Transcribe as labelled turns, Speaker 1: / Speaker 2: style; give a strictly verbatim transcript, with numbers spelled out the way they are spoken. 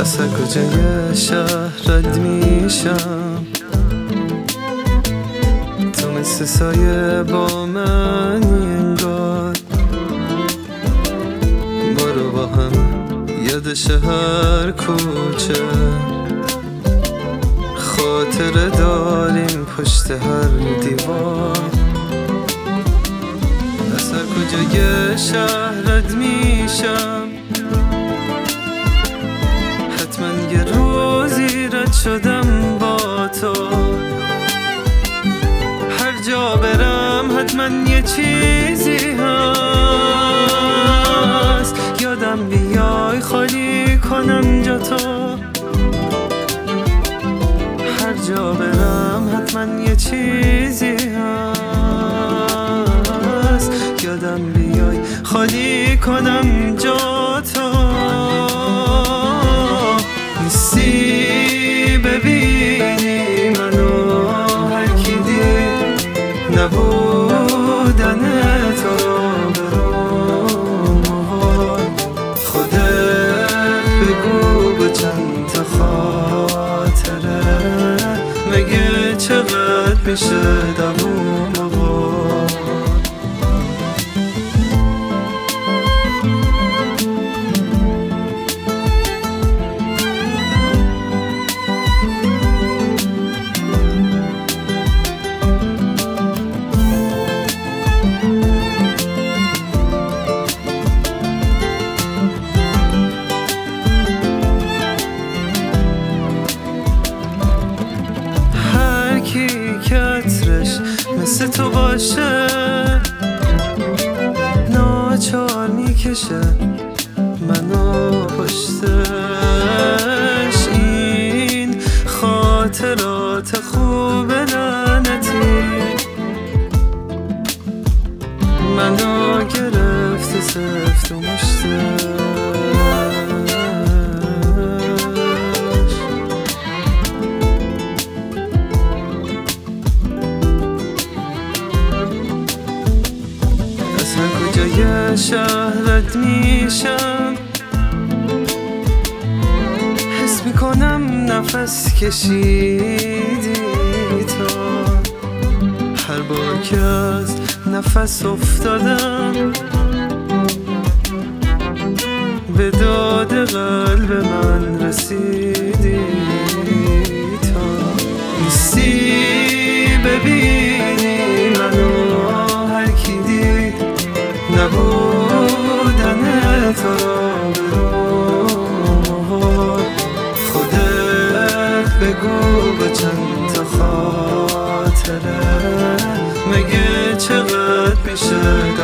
Speaker 1: از هر کجای شهرت میشم، تو مثل سایه با منی انگار. برو با هم یادش هر کوچه، خاطره داریم پشت هر دیوار. از هر کجای شهرت میشم، حتما یه روزی رد شدم با تو. هر جا برم حتما یه چیزی هست، یادم بیای خالی کنم جا تو. هر جا برم حتما یه چیزی هست، یادم بیای خالی کنم جا تو. نیستی ببینی منو، هر کی دید نبودن تو رو برام محال. خودت بگو با چند تا خاطره، مگه چقدر میشه دووم آقا. مثل تو باشه ناچار میکشه منو پشتش. این خاطرات خوب لعنتی منو گرفته سفت و مشتش. کجای شهرت میشم، حس میکنم نفس کشیدی تو. هر بار که از نفس افتادم به داد قلب من رسیدی تو. نیستی ببینی منو، هر کی دید نبودن تو رو برام. خودت بگو با چند تا خاطره، مگه چقدر میشه